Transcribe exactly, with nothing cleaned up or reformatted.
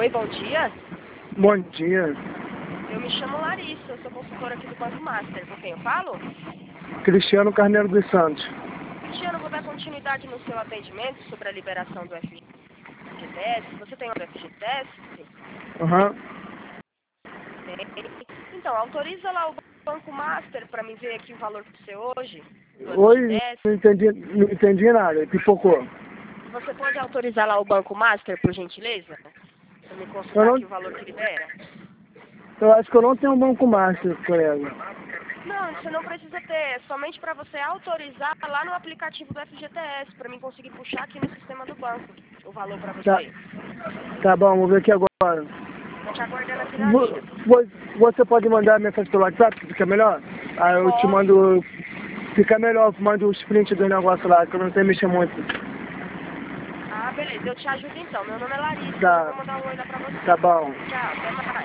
Oi, bom dia. Bom dia. Eu me chamo Larissa, eu sou consultora aqui do Banco Master. Com quem eu falo? Cristiano Carneiro dos Santos. Cristiano, vou dar continuidade no seu atendimento sobre a liberação do F G T S. Você tem o F G T S? Aham. Tem. Então, autoriza lá o Banco Master para me ver aqui o valor para você hoje. Do Oi, F G T S. não entendi, não entendi nada, pipocou. Você pode autorizar lá o Banco Master, por gentileza? Para me Eu, consultar não, aqui o valor que libera? eu acho que eu não tenho um banco master, colega. Não, você não precisa ter, é somente para você autorizar lá no aplicativo do F G T S, para mim conseguir puxar aqui no sistema do banco o valor para Tá, você. tá bom, vou ver aqui agora. Vou te aguardando aqui na Vo- linha. vo- Você pode mandar mensagem pelo WhatsApp, que fica melhor? Aí eu te Posso. mando, fica melhor, eu mando os prints do negócio lá, que eu não sei mexer muito. Ah, beleza, eu te ajudo então. Meu nome é Larissa, Tá. eu vou mandar um oi lá para você. Tá bom. Tchau, até mais.